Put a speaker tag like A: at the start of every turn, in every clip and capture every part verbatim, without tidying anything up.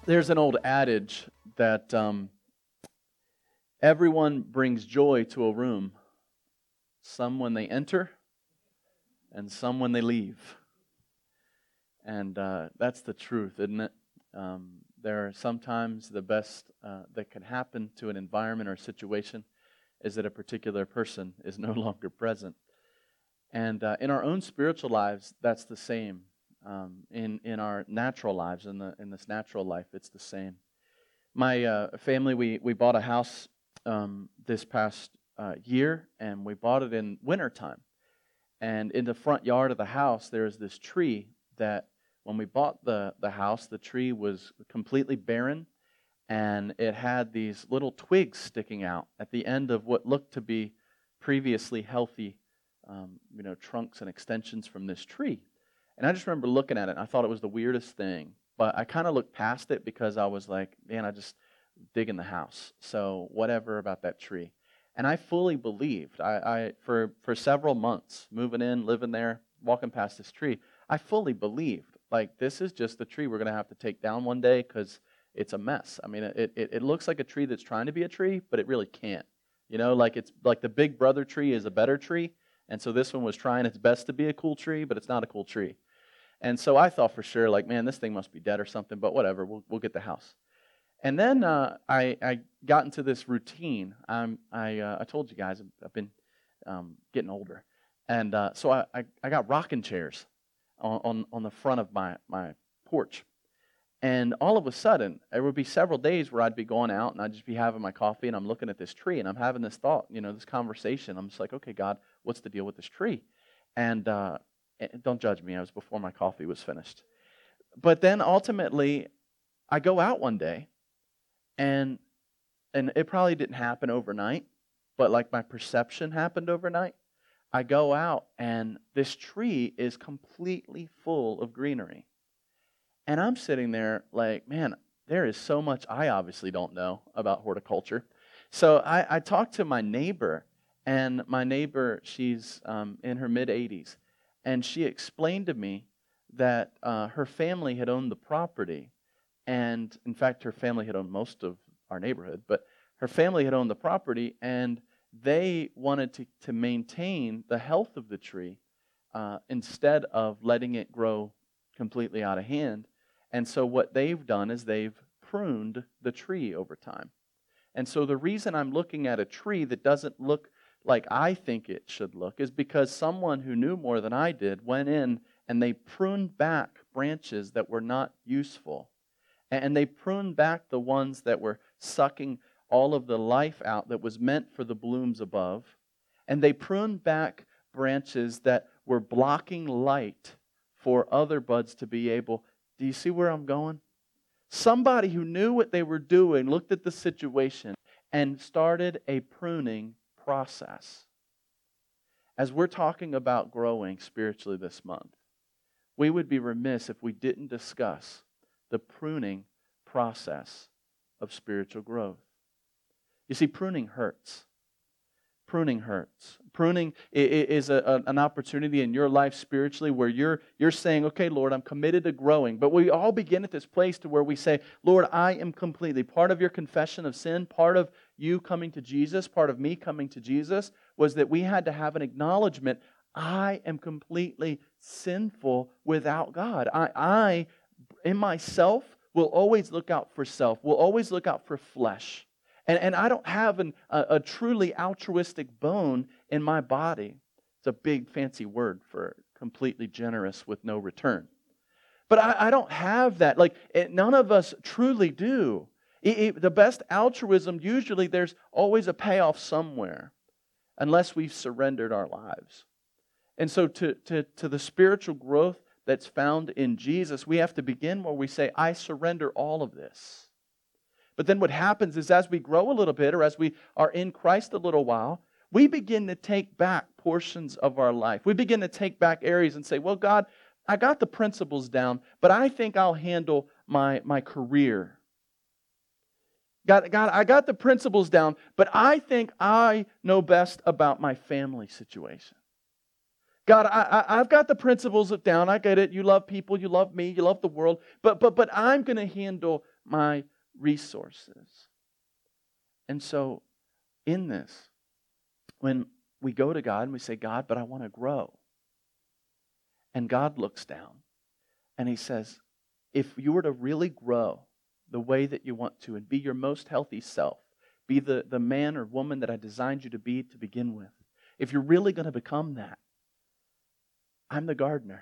A: There's an old adage that um, everyone brings joy to a room, some when they enter and some when they leave. And uh, that's the truth, isn't it? Um, there are sometimes the best uh, that can happen to an environment or situation is that a particular person is no longer present. And uh, in our own spiritual lives, that's the same. Um, in in our natural lives, in the in this natural life, it's the same. My uh, family, we we bought a house um, this past uh, year, and we bought it in wintertime. And in the front yard of the house, there is this tree that, when we bought the the house, the tree was completely barren, and it had these little twigs sticking out at the end of what looked to be previously healthy, um, you know, trunks and extensions from this tree. And I just remember looking at it, and I thought it was the weirdest thing. But I kind of looked past it because I was like, man, I just dig in the house. So whatever about that tree. And I fully believed, I, I for, for several months, moving in, living there, walking past this tree, I fully believed, like, this is just the tree we're going to have to take down one day because it's a mess. I mean, it, it, it looks like a tree that's trying to be a tree, but it really can't. You know, like it's like the big brother tree is a better tree. And so this one was trying its best to be a cool tree, but it's not a cool tree. And so I thought for sure, like, man, this thing must be dead or something, but whatever, we'll we'll get the house. And then uh, I I got into this routine. I'm, I uh, I told you guys I've been um, getting older, and uh, so I, I I got rocking chairs on, on on the front of my my porch. And all of a sudden, there would be several days where I'd be going out and I'd just be having my coffee and I'm looking at this tree and I'm having this thought, you know, this conversation. I'm just like, okay, God, what's the deal with this tree? And uh, don't judge me, I was before my coffee was finished. But then ultimately, I go out one day, and and it probably didn't happen overnight, but like my perception happened overnight. I go out, and this tree is completely full of greenery. And I'm sitting there like, man, there is so much I obviously don't know about horticulture. So I, I talked to my neighbor, and my neighbor, she's um, in her mid-eighties. And she explained to me that uh, her family had owned the property. And in fact, her family had owned most of our neighborhood. But her family had owned the property, and they wanted to, to maintain the health of the tree uh, instead of letting it grow completely out of hand. And so what they've done is they've pruned the tree over time. And so the reason I'm looking at a tree that doesn't look like I think it should look is because someone who knew more than I did went in and they pruned back branches that were not useful. And they pruned back the ones that were sucking all of the life out that was meant for the blooms above. And they pruned back branches that were blocking light for other buds to be able. Do you see where I'm going? Somebody who knew what they were doing looked at the situation and started a pruning process. As we're talking about growing spiritually this month, we would be remiss if we didn't discuss the pruning process of spiritual growth. You see, pruning hurts. Pruning hurts. Pruning is a, an opportunity in your life spiritually where you're you're saying, okay, Lord, I'm committed to growing. But we all begin at this place to where we say, Lord, I am completely. Part of your confession of sin, part of you coming to Jesus, part of me coming to Jesus, was that we had to have an acknowledgement, I am completely sinful without God. I, I in myself, will always look out for self, will always look out for flesh. And, and I don't have an, a, a truly altruistic bone in my body. It's a big fancy word for completely generous with no return. But I, I don't have that. Like, it, none of us truly do. It, it, the best altruism, usually there's always a payoff somewhere, unless we've surrendered our lives. And so to, to, to the spiritual growth that's found in Jesus, we have to begin where we say, I surrender all of this. But then what happens is as we grow a little bit, or as we are in Christ a little while, we begin to take back portions of our life. We begin to take back areas and say, well, God, I got the principles down, but I think I'll handle my, my career. God, God, I got the principles down, but I think I know best about my family situation. God, I, I, I've got the principles down. I get it. You love people. You love me. You love the world. But but but I'm going to handle my resources. And so in this, when we go to God and we say, God, but I want to grow. And God looks down and he says, if you were to really grow the way that you want to and be your most healthy self, be the, the man or woman that I designed you to be to begin with, if you're really going to become that, I'm the gardener.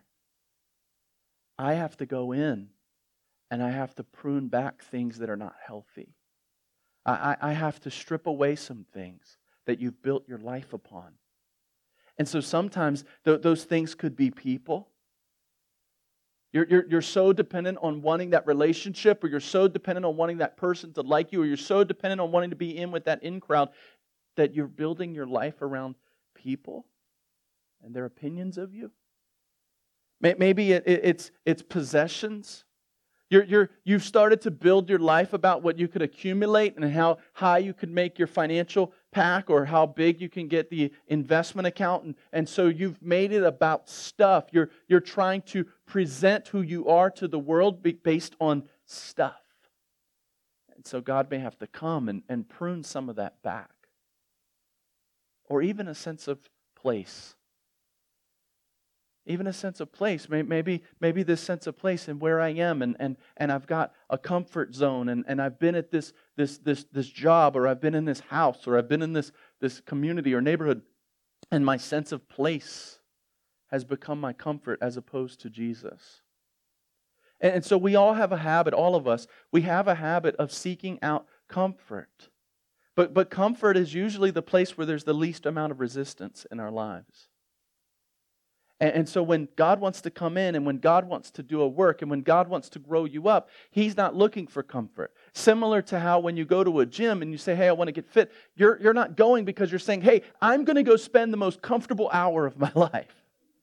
A: I have to go in and I have to prune back things that are not healthy. I, I, I have to strip away some things that you've built your life upon. And so sometimes th- those things could be people. You're, you're, you're so dependent on wanting that relationship, or you're so dependent on wanting that person to like you, or you're so dependent on wanting to be in with that in crowd that you're building your life around people and their opinions of you. Maybe it, it, it's, it's possessions. You're, you're, you've started to build your life about what you could accumulate and how high you could make your financial pack or how big you can get the investment account. And, and so you've made it about stuff. You're, you're trying to present who you are to the world based on stuff. And so God may have to come and, and prune some of that back. Or even a sense of place. Even a sense of place. Maybe, maybe this sense of place and where I am, and, and, and I've got a comfort zone, and, and I've been at this, this, this, this job, or I've been in this house, or I've been in this, this community or neighborhood, and my sense of place has become my comfort as opposed to Jesus. And, and so we all have a habit, all of us, we have a habit of seeking out comfort. But, but comfort is usually the place where there's the least amount of resistance in our lives. And so when God wants to come in and when God wants to do a work and when God wants to grow you up, He's not looking for comfort. Similar to how when you go to a gym and you say, hey, I want to get fit, you're, you're not going because you're saying, hey, I'm going to go spend the most comfortable hour of my life.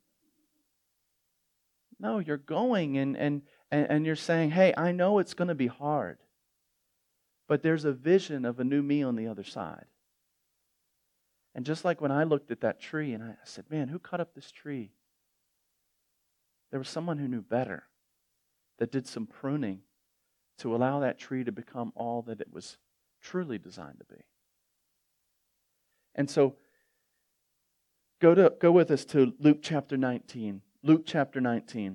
A: No, you're going and, and, and you're saying, hey, I know it's going to be hard, but there's a vision of a new me on the other side. And just like when I looked at that tree and I said, man, who cut up this tree? There was someone who knew better, that did some pruning to allow that tree to become all that it was truly designed to be. And so, go to go with us to Luke chapter nineteen. Luke chapter nineteen.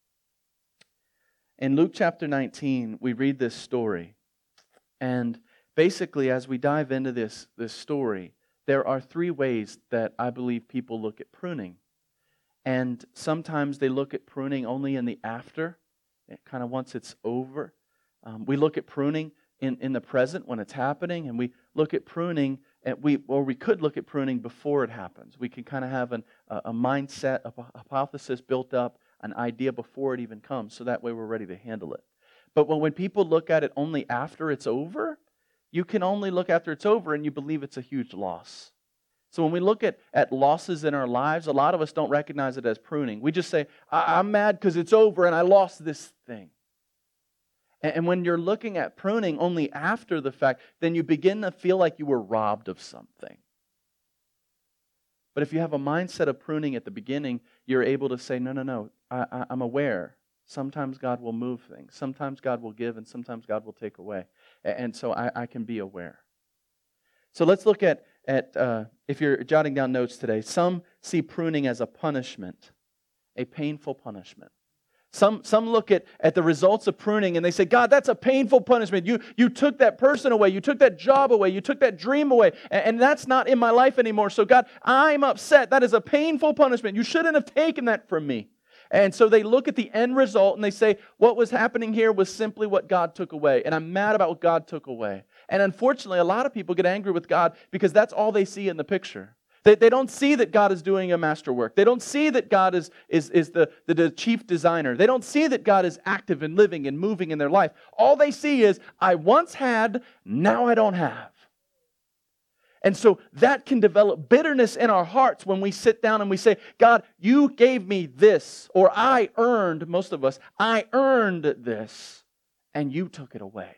A: In Luke chapter nineteen, we read this story. And basically, as we dive into this, this story, there are three ways that I believe people look at pruning. And sometimes they look at pruning only in the after, kind of once it's over. Um, we look at pruning in, in the present when it's happening, and we look at pruning, at we or we could look at pruning before it happens. We can kind of have an, a, a mindset, a hypothesis built up, an idea before it even comes, so that way we're ready to handle it. But when, when people look at it only after it's over, you can only look after it's over and you believe it's a huge loss. So when we look at, at losses in our lives, a lot of us don't recognize it as pruning. We just say, I- I'm mad because it's over and I lost this thing. And, and when you're looking at pruning only after the fact, then you begin to feel like you were robbed of something. But if you have a mindset of pruning at the beginning, you're able to say, no, no, no, I, I, I'm aware. Sometimes God will move things. Sometimes God will give and sometimes God will take away. And so I, I can be aware. So let's look at, at uh, if you're jotting down notes today, some see pruning as a punishment, a painful punishment. Some some look at, at the results of pruning and they say, God, that's a painful punishment. You, you took that person away. You took that job away. You took that dream away. And, and that's not in my life anymore. So God, I'm upset. That is a painful punishment. You shouldn't have taken that from me. And so they look at the end result and they say, what was happening here was simply what God took away. And I'm mad about what God took away. And unfortunately, a lot of people get angry with God because that's all they see in the picture. They, they don't see that God is doing a masterwork. They don't see that God is, is, is the, the, the chief designer. They don't see that God is active and living and moving in their life. All they see is, I once had, now I don't have. And so that can develop bitterness in our hearts when we sit down and we say, God, you gave me this, or I earned, most of us, I earned this, and you took it away.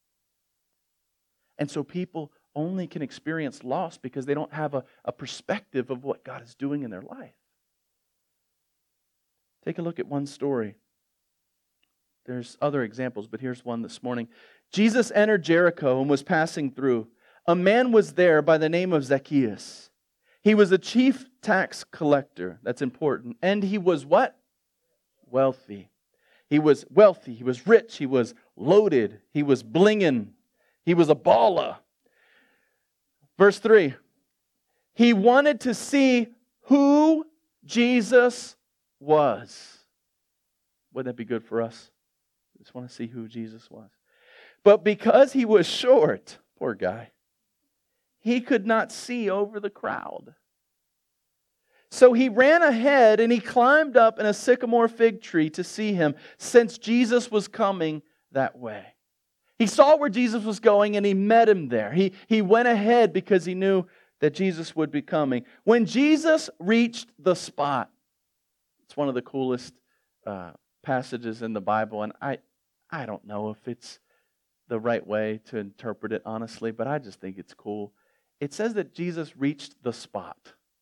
A: And so people only can experience loss because they don't have a, a perspective of what God is doing in their life. Take a look at one story. There's other examples, but here's one this morning. Jesus entered Jericho and was passing through. A man was there by the name of Zacchaeus. He was a chief tax collector. That's important. And he was what? Wealthy. He was wealthy. He was rich. He was loaded. He was blinging. He was a baller. Verse three. He wanted to see who Jesus was. Wouldn't that be good for us? I just want to see who Jesus was. But because he was short, poor guy, he could not see over the crowd. So he ran ahead and he climbed up in a sycamore fig tree to see him, since Jesus was coming that way. He saw where Jesus was going and he met him there. He, he went ahead because he knew that Jesus would be coming. When Jesus reached the spot, it's one of the coolest uh, passages in the Bible, and I, I don't know if it's the right way to interpret it, honestly, but I just think it's cool. It says that Jesus reached the spot.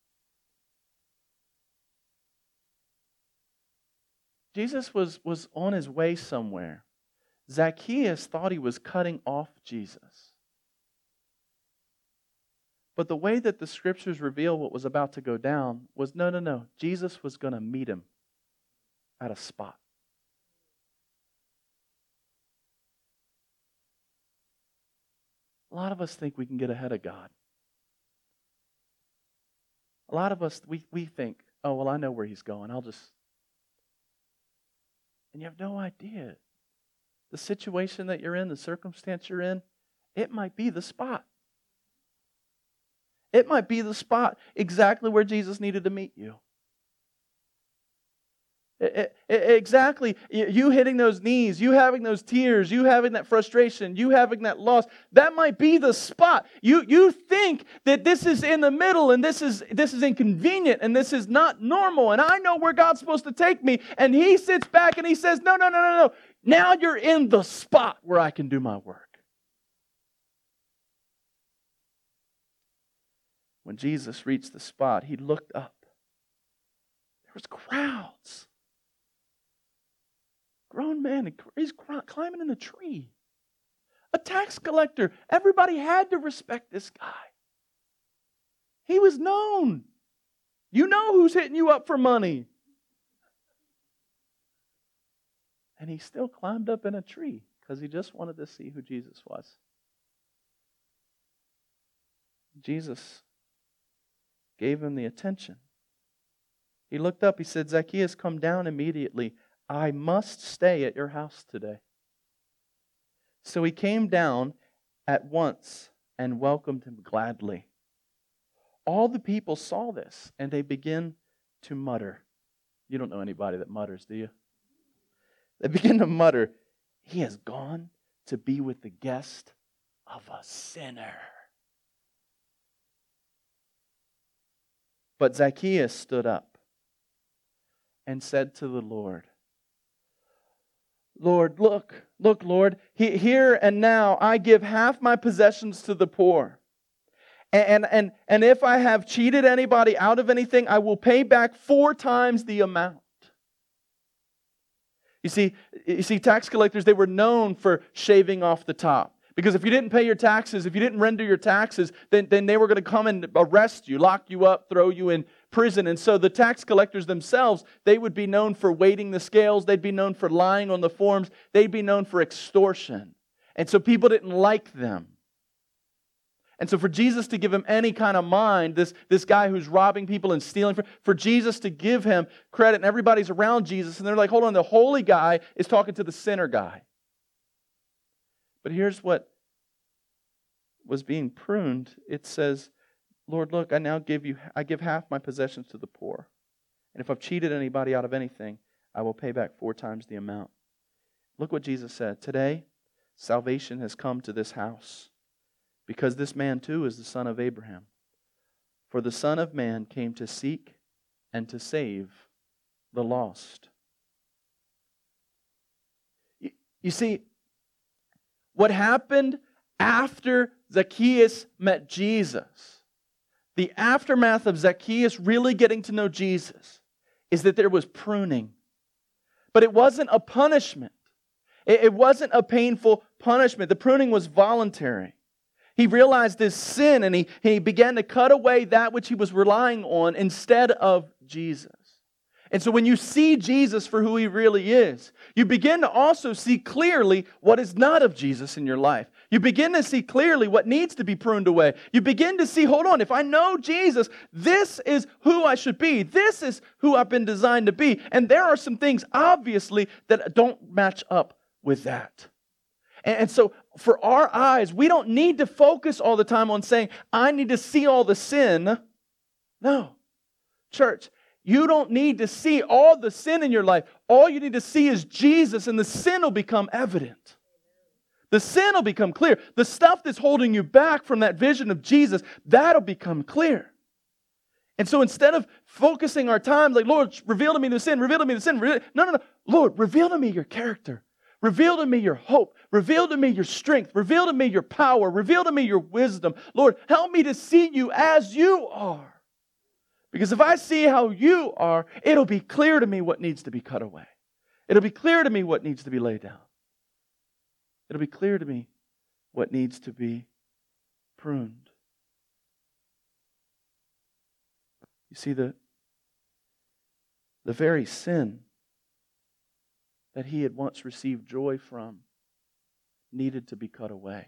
A: Jesus was, was on his way somewhere. Zacchaeus thought he was cutting off Jesus. But the way that the Scriptures reveal what was about to go down was, no, no, no. Jesus was going to meet him at a spot. A lot of us think we can get ahead of God. A lot of us, we, we think, oh, well, I know where he's going. I'll just... And you have no idea. The situation that you're in, the circumstance you're in, it might be the spot. It might be the spot exactly where Jesus needed to meet you. It, it, exactly. You hitting those knees, you having those tears, you having that frustration, you having that loss, that might be the spot. You, you think that this is in the middle and this is, this is inconvenient and this is not normal and I know where God's supposed to take me, and he sits back and he says, no, no, no, no, no. Now you're in the spot where I can do my work. When Jesus reached the spot, he looked up. There was crowds. Grown man, he's climbing in a tree. A tax collector. Everybody had to respect this guy. He was known. You know who's hitting you up for money. And he still climbed up in a tree because he just wanted to see who Jesus was. Jesus gave him the attention. He looked up, he said, Zacchaeus, come down immediately. I must stay at your house today. So he came down at once and welcomed him gladly. All the people saw this, and they began to mutter. You don't know anybody that mutters, do you? They begin to mutter, he has gone to be with the guest of a sinner. But Zacchaeus stood up and said to the Lord, Lord, look, look, Lord, here and now I give half my possessions to the poor. And, and, and if I have cheated anybody out of anything, I will pay back four times the amount. You see, you see, tax collectors, they were known for shaving off the top. Because if you didn't pay your taxes, if you didn't render your taxes, then, then they were going to come and arrest you, lock you up, throw you in prison. And so the tax collectors themselves, they would be known for weighting the scales. They'd be known for lying on the forms. They'd be known for extortion. And so people didn't like them. And so for Jesus to give him any kind of mind, this, this guy who's robbing people and stealing, for, for Jesus to give him credit, and everybody's around Jesus, and they're like, hold on, the holy guy is talking to the sinner guy. But here's what was being pruned. It says, Lord, look, I now give you, I give half my possessions to the poor. And if I've cheated anybody out of anything, I will pay back four times the amount. Look what Jesus said. Today, salvation has come to this house, because this man too is the son of Abraham. For the Son of Man came to seek and to save the lost. You, you see, what happened after Zacchaeus met Jesus, the aftermath of Zacchaeus really getting to know Jesus, is that there was pruning. But it wasn't a punishment. It, it wasn't a painful punishment. The pruning was voluntary. He realized his sin and he, he began to cut away that which he was relying on instead of Jesus. And so when you see Jesus for who He really is, you begin to also see clearly what is not of Jesus in your life. You begin to see clearly what needs to be pruned away. You begin to see, hold on, if I know Jesus, this is who I should be. This is who I've been designed to be. And there are some things, obviously, that don't match up with that. And so for our eyes, we don't need to focus all the time on saying, I need to see all the sin. No. Church, you don't need to see all the sin in your life. All you need to see is Jesus, and the sin will become evident. The sin will become clear. The stuff that's holding you back from that vision of Jesus, that'll become clear. And so instead of focusing our time like, Lord, reveal to me the sin, reveal to me the sin. Reveal... No, no, no. Lord, reveal to me your character. Reveal to me your hope. Reveal to me your strength. Reveal to me your power. Reveal to me your wisdom. Lord, help me to see you as you are. Because if I see how you are, it'll be clear to me what needs to be cut away. It'll be clear to me what needs to be laid down. It'll be clear to me what needs to be pruned. You see, the, the very sin that he had once received joy from needed to be cut away.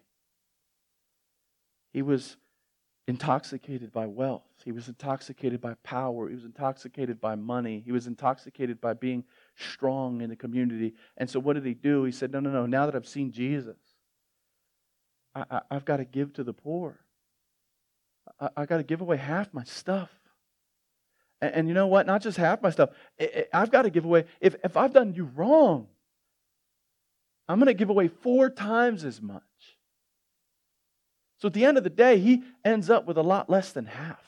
A: He was intoxicated by wealth. He was intoxicated by power. He was intoxicated by money. He was intoxicated by being strong in the community. And so what did he do? He said, no, no, no, now that I've seen Jesus, I, I, I've got to give to the poor. I, I've got to give away half my stuff. And, and you know what? Not just half my stuff. I, I, I've got to give away, if, if I've done you wrong, I'm going to give away four times as much. So at the end of the day, he ends up with a lot less than half.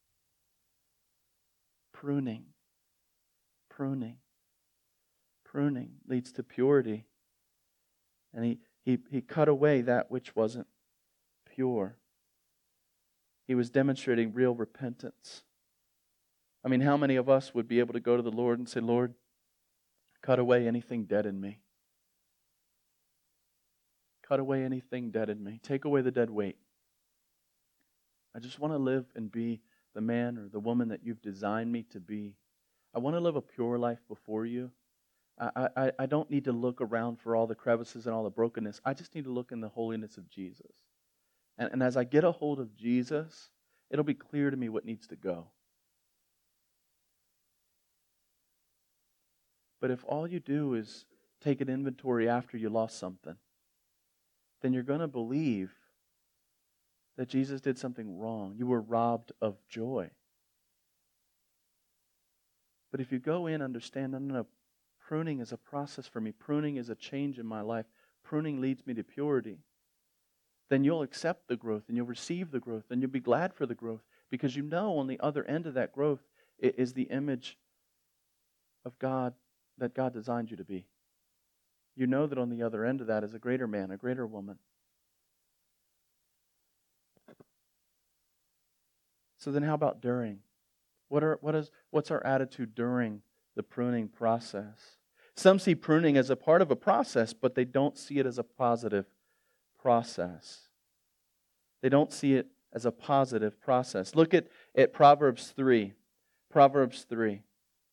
A: Pruning. Pruning. Pruning leads to purity. And he, he, he cut away that which wasn't pure. He was demonstrating real repentance. I mean, how many of us would be able to go to the Lord and say, Lord, cut away anything dead in me. Cut away anything dead in me. Take away the dead weight. I just want to live and be the man or the woman that you've designed me to be. I want to live a pure life before you. I, I, I don't need to look around for all the crevices and all the brokenness. I just need to look in the holiness of Jesus. And, and as I get a hold of Jesus, it'll be clear to me what needs to go. But if all you do is take an inventory after you lost something, then you're going to believe that Jesus did something wrong. You were robbed of joy. But if you go in, understand, no, no, no, pruning is a process for me. Pruning is a change in my life. Pruning leads me to purity. Then you'll accept the growth and you'll receive the growth and you'll be glad for the growth because you know on the other end of that growth is the image of God that God designed you to be. You know that on the other end of that is a greater man, a greater woman. So then how about during? What are what is what's our attitude during the pruning process? Some see pruning as a part of a process, but they don't see it as a positive process. They don't see it as a positive process. Look at, at Proverbs three. Proverbs three.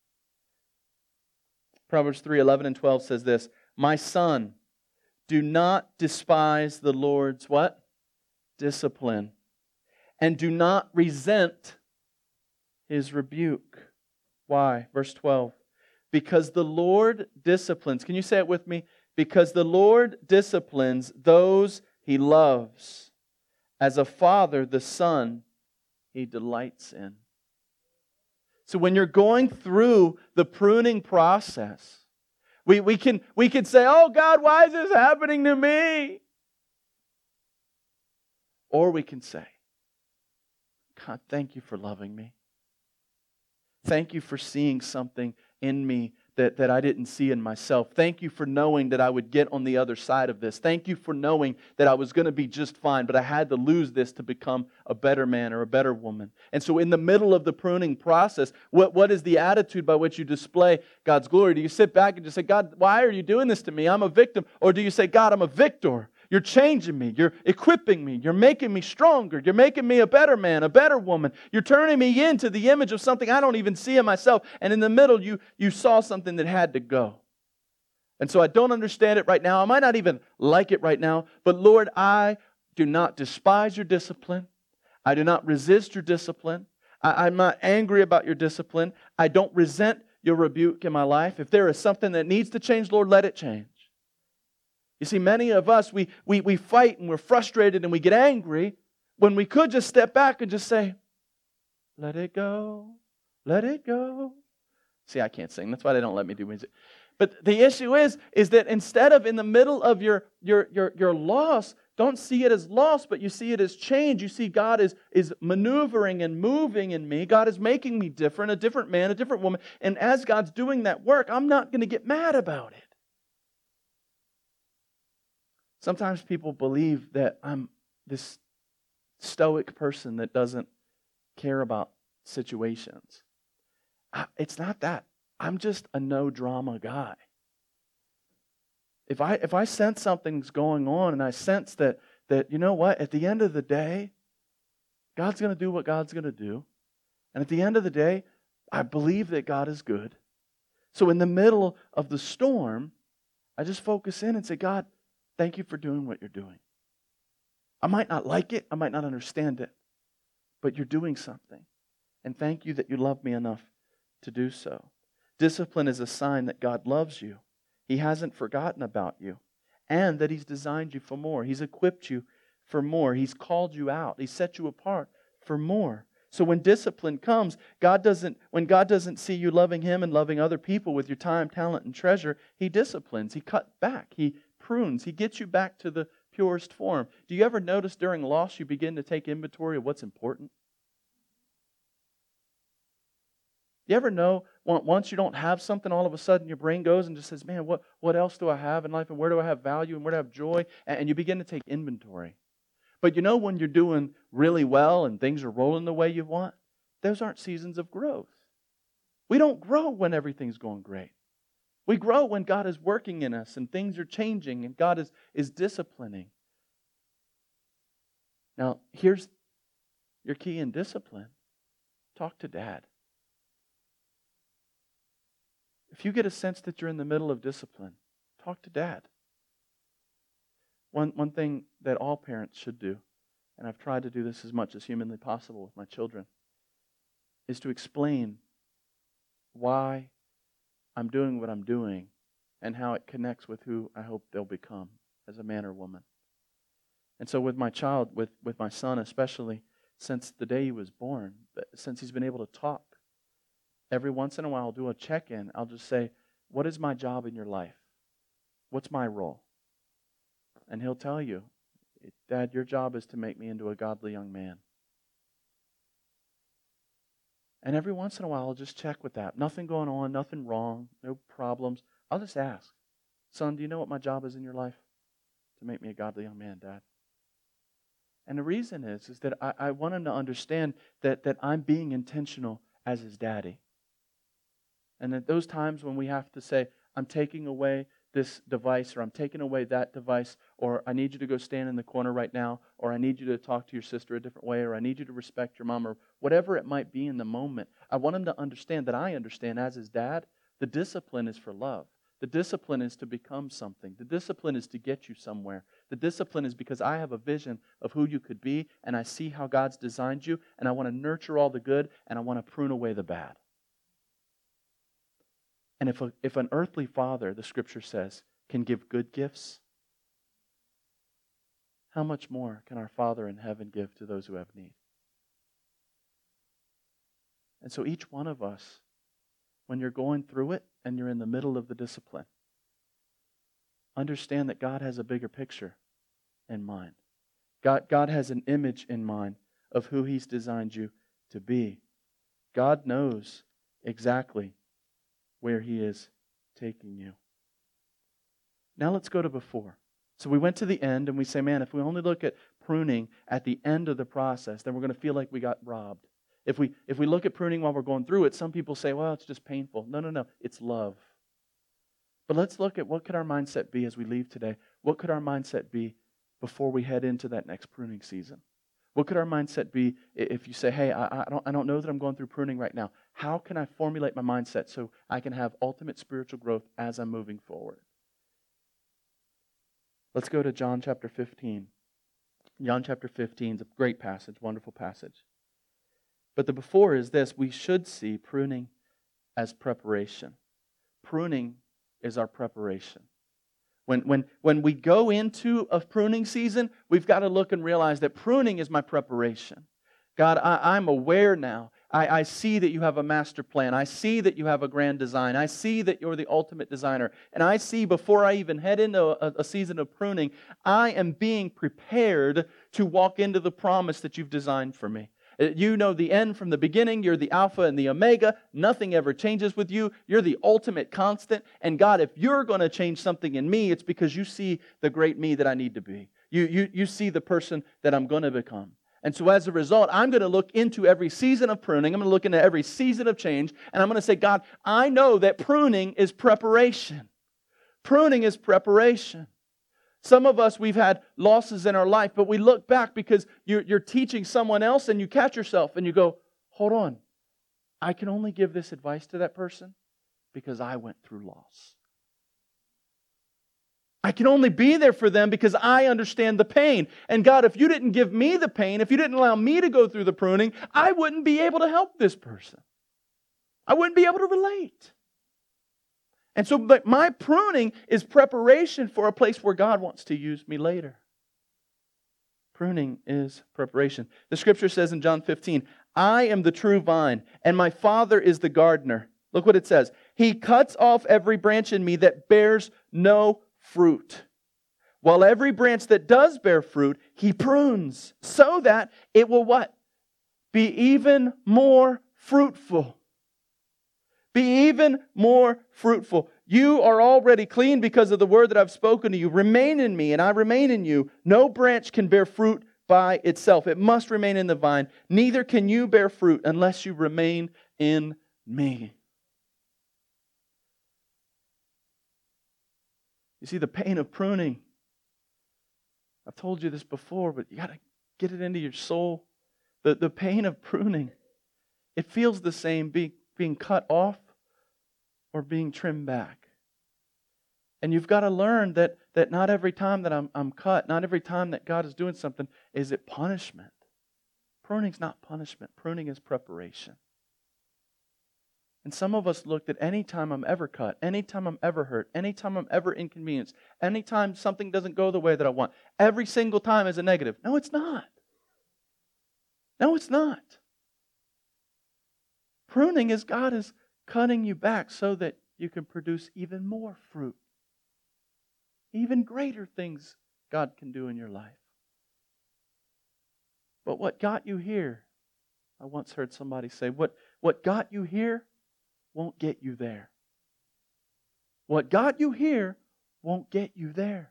A: Proverbs three, eleven and twelve says this, my son, do not despise the Lord's what? Discipline. And do not resent His rebuke. Why? Verse twelve. Because the Lord disciplines. Can you say it with me? Because the Lord disciplines those He loves. As a father, the son He delights in. So when you're going through the pruning process, we, we can we can say, oh God, why is this happening to me? Or we can say, God, thank you for loving me. Thank you for seeing something in me that, that I didn't see in myself. Thank you for knowing that I would get on the other side of this. Thank you for knowing that I was going to be just fine, but I had to lose this to become a better man or a better woman. And so in the middle of the pruning process, what, what is the attitude by which you display God's glory? Do you sit back and just say, God, why are you doing this to me? I'm a victim. Or do you say, God, I'm a victor. You're changing me. You're equipping me. You're making me stronger. You're making me a better man, a better woman. You're turning me into the image of something I don't even see in myself. And in the middle, you, you saw something that had to go. And so I don't understand it right now. I might not even like it right now. But Lord, I do not despise your discipline. I do not resist your discipline. I, I'm not angry about your discipline. I don't resent your rebuke in my life. If there is something that needs to change, Lord, let it change. You see, many of us, we, we, we fight and we're frustrated and we get angry when we could just step back and just say, let it go, let it go. See, I can't sing. That's why they don't let me do music. But the issue is, is that instead of in the middle of your, your, your, your loss, don't see it as loss, but you see it as change. You see God is, is maneuvering and moving in me. God is making me different, a different man, a different woman. And as God's doing that work, I'm not going to get mad about it. Sometimes people believe that I'm this stoic person that doesn't care about situations. It's not that. I'm just a no-drama guy. If I if I sense something's going on and I sense that, that you know what, at the end of the day, God's going to do what God's going to do. And at the end of the day, I believe that God is good. So in the middle of the storm, I just focus in and say, God, thank you for doing what you're doing. I might not like it. I might not understand it. But you're doing something. And thank you that you love me enough to do so. Discipline is a sign that God loves you. He hasn't forgotten about you. And that He's designed you for more. He's equipped you for more. He's called you out. He set you apart for more. So when discipline comes, God doesn't, when God doesn't see you loving Him and loving other people with your time, talent, and treasure, He disciplines. He cuts back. He prunes. He gets you back to the purest form. Do you ever notice during loss you begin to take inventory of what's important? You ever know once you don't have something, all of a sudden your brain goes and just says, man, what, what else do I have in life and where do I have value and where do I have joy? And you begin to take inventory. But you know when you're doing really well and things are rolling the way you want, those aren't seasons of growth. We don't grow when everything's going great. We grow when God is working in us and things are changing and God is, is disciplining. Now, here's your key in discipline. Talk to Dad. If you get a sense that you're in the middle of discipline, talk to Dad. One, one thing that all parents should do, and I've tried to do this as much as humanly possible with my children, is to explain why I'm doing what I'm doing and how it connects with who I hope they'll become as a man or woman. And so with my child, with, with my son especially, since the day he was born, since he's been able to talk, every once in a while I'll do a check-in. I'll just say, what is my job in your life? What's my role? And he'll tell you, Dad, your job is to make me into a godly young man. And every once in a while I'll just check with that. Nothing going on, nothing wrong, no problems. I'll just ask, son, do you know what my job is in your life? To make me a godly young man, Dad. And the reason is, is that I, I want him to understand that, that I'm being intentional as his daddy. And that those times when we have to say, I'm taking away this device, or I'm taking away that device, or I need you to go stand in the corner right now, or I need you to talk to your sister a different way, or I need you to respect your mom, or whatever it might be in the moment, I want him to understand that I understand as his dad, the discipline is for love. The discipline is to become something. The discipline is to get you somewhere. The discipline is because I have a vision of who you could be, and I see how God's designed you, and I want to nurture all the good, and I want to prune away the bad. And if a, if an earthly father, the Scripture says, can give good gifts, how much more can our Father in heaven give to those who have need? And so each one of us, when you're going through it and you're in the middle of the discipline, understand that God has a bigger picture in mind. God, God has an image in mind of who He's designed you to be. God knows exactly where He is taking you. Now let's go to before. So we went to the end and we say, man, if we only look at pruning at the end of the process, then we're going to feel like we got robbed. If we if we look at pruning while we're going through it, some people say, well, it's just painful. No, no, no. It's love. But let's look at what could our mindset be as we leave today. What could our mindset be before we head into that next pruning season? What could our mindset be if you say, hey, I, I don't I don't know that I'm going through pruning right now. How can I formulate my mindset so I can have ultimate spiritual growth as I'm moving forward? Let's go to John chapter fifteen. John chapter fifteen is a great passage, wonderful passage. But the before is this: we should see pruning as preparation. Pruning is our preparation. When, when, when we go into a pruning season, we've got to look and realize that pruning is my preparation. God, I, I'm aware now. I, I see that you have a master plan. I see that you have a grand design. I see that you're the ultimate designer. And I see before I even head into a, a season of pruning, I am being prepared to walk into the promise that you've designed for me. You know the end from the beginning. You're the Alpha and the Omega. Nothing ever changes with you. You're the ultimate constant. And God, if you're going to change something in me, it's because you see the great me that I need to be. You, you, you see the person that I'm going to become. And so as a result, I'm going to look into every season of pruning. I'm going to look into every season of change. And I'm going to say, God, I know that pruning is preparation. Pruning is preparation. Some of us, we've had losses in our life, but we look back because you're, you're teaching someone else and you catch yourself and you go, hold on, I can only give this advice to that person because I went through loss. I can only be there for them because I understand the pain. And God, if you didn't give me the pain, if you didn't allow me to go through the pruning, I wouldn't be able to help this person. I wouldn't be able to relate. And so but my pruning is preparation for a place where God wants to use me later. Pruning is preparation. The scripture says in John fifteen, I am the true vine, and my Father is the gardener. Look what it says. He cuts off every branch in me that bears no fruit, while every branch that does bear fruit, He prunes, so that it will what? Be even more fruitful. Be even more fruitful. You are already clean because of the word that I've spoken to you. Remain in me, and I remain in you. No branch can bear fruit by itself. It must remain in the vine. Neither can you bear fruit unless you remain in me. You see, the pain of pruning, I've told you this before, but you got to get it into your soul. The, the pain of pruning, it feels the same being, being cut off or being trimmed back. And you've got to learn that, that not every time that I'm, I'm cut, not every time that God is doing something, is it punishment. Pruning's not punishment. Pruning is preparation. And some of us looked at any time I'm ever cut, any time I'm ever hurt, any time I'm ever inconvenienced, any time something doesn't go the way that I want, every single time is a negative. No, it's not. No, it's not. Pruning is God is cutting you back so that you can produce even more fruit. Even greater things God can do in your life. But what got you here, I once heard somebody say, what, what got you here won't get you there. What got you here won't get you there.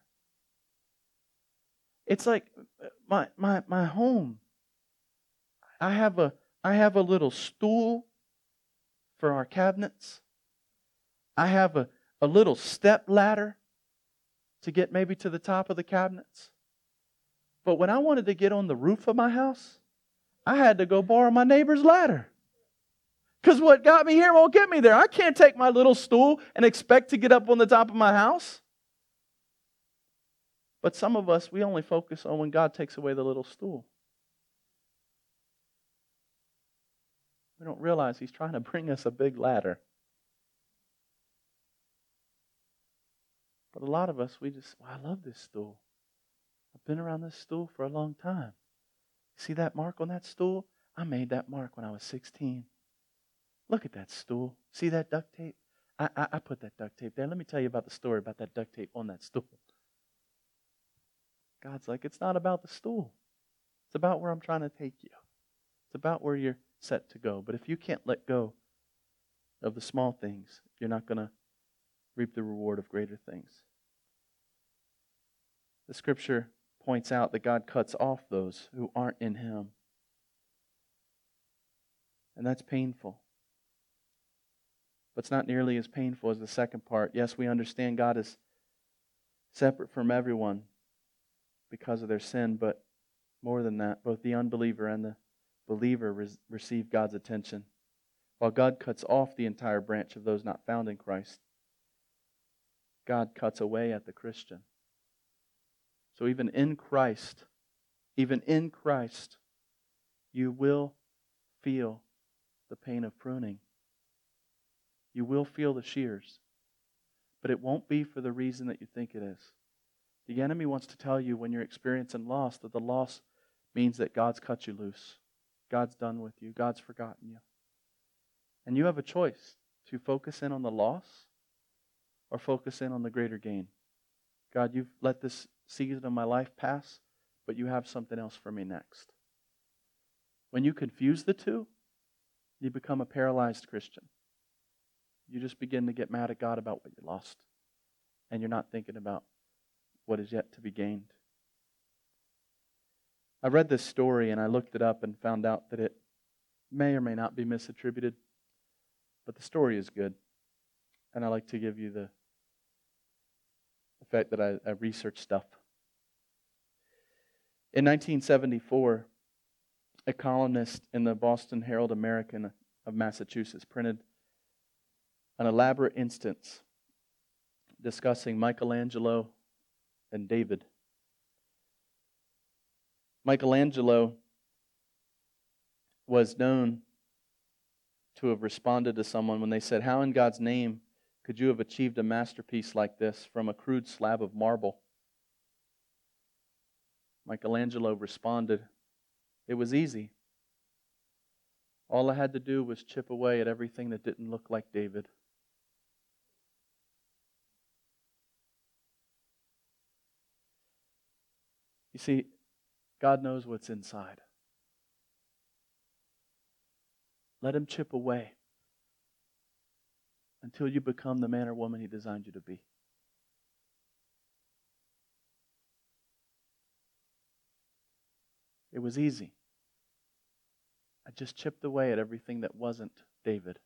A: It's like my my my home. I have a I have a little stool for our cabinets. I have a, a little step ladder to get maybe to the top of the cabinets. But when I wanted to get on the roof of my house, I had to go borrow my neighbor's ladder. Because what got me here won't get me there. I can't take my little stool and expect to get up on the top of my house. But some of us, we only focus on when God takes away the little stool. We don't realize He's trying to bring us a big ladder. But a lot of us, we just, well, I love this stool. I've been around this stool for a long time. See that mark on that stool? I made that mark when I was sixteen. Look at that stool. See that duct tape? I, I, I put that duct tape there. Let me tell you about the story about that duct tape on that stool. God's like, it's not about the stool. It's about where I'm trying to take you. It's about where you're set to go. But if you can't let go of the small things, you're not gonna reap the reward of greater things. The Scripture points out that God cuts off those who aren't in Him. And that's painful. But it's not nearly as painful as the second part. Yes, we understand God is separate from everyone because of their sin, but more than that, both the unbeliever and the believer re- receive God's attention. While God cuts off the entire branch of those not found in Christ, God cuts away at the Christian. So even in Christ, even in Christ, you will feel the pain of pruning. You will feel the shears. But it won't be for the reason that you think it is. The enemy wants to tell you when you're experiencing loss that the loss means that God's cut you loose. God's done with you. God's forgotten you. And you have a choice to focus in on the loss or focus in on the greater gain. God, you've let this season of my life pass, but you have something else for me next. When you confuse the two, you become a paralyzed Christian. You just begin to get mad at God about what you lost. And you're not thinking about what is yet to be gained. I read this story and I looked it up and found out that it may or may not be misattributed. But the story is good. And I like to give you the, the fact that I, I researched stuff. In nineteen seventy-four, a columnist in the Boston Herald American of Massachusetts printed an elaborate instance discussing Michelangelo and David. Michelangelo was known to have responded to someone when they said, "How in God's name could you have achieved a masterpiece like this from a crude slab of marble?" Michelangelo responded, "It was easy. All I had to do was chip away at everything that didn't look like David." You see, God knows what's inside. Let Him chip away until you become the man or woman He designed you to be. It was easy. I just chipped away at everything that wasn't David.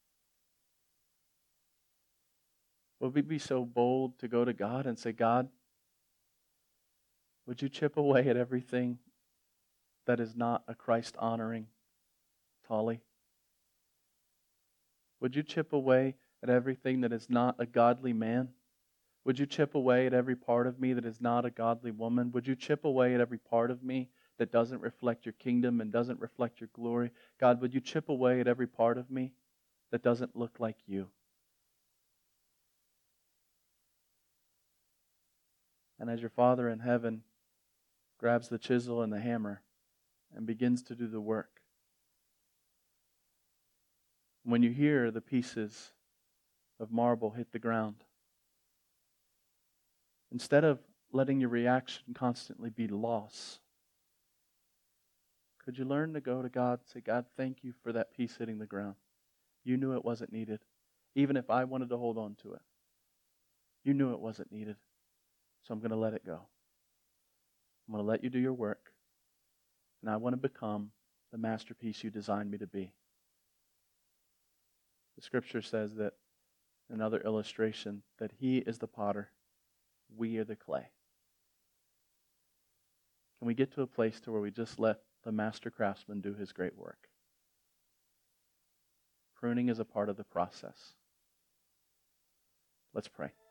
A: Would we be so bold to go to God and say, "God, would you chip away at everything that is not a Christ-honoring Tolly? Would you chip away at everything that is not a godly man? Would you chip away at every part of me that is not a godly woman? Would you chip away at every part of me that doesn't reflect your kingdom and doesn't reflect your glory? God, would you chip away at every part of me that doesn't look like you?" And as your Father in heaven grabs the chisel and the hammer and begins to do the work, when you hear the pieces of marble hit the ground, instead of letting your reaction constantly be loss, could you learn to go to God and say, "God, thank you for that piece hitting the ground. You knew it wasn't needed, even if I wanted to hold on to it. You knew it wasn't needed, so I'm going to let it go. I'm going to let you do your work, and I want to become the masterpiece you designed me to be." The Scripture says that, another illustration, that He is the potter, we are the clay. Can we get to a place to where we just let the master craftsman do his great work? Pruning is a part of the process. Let's pray.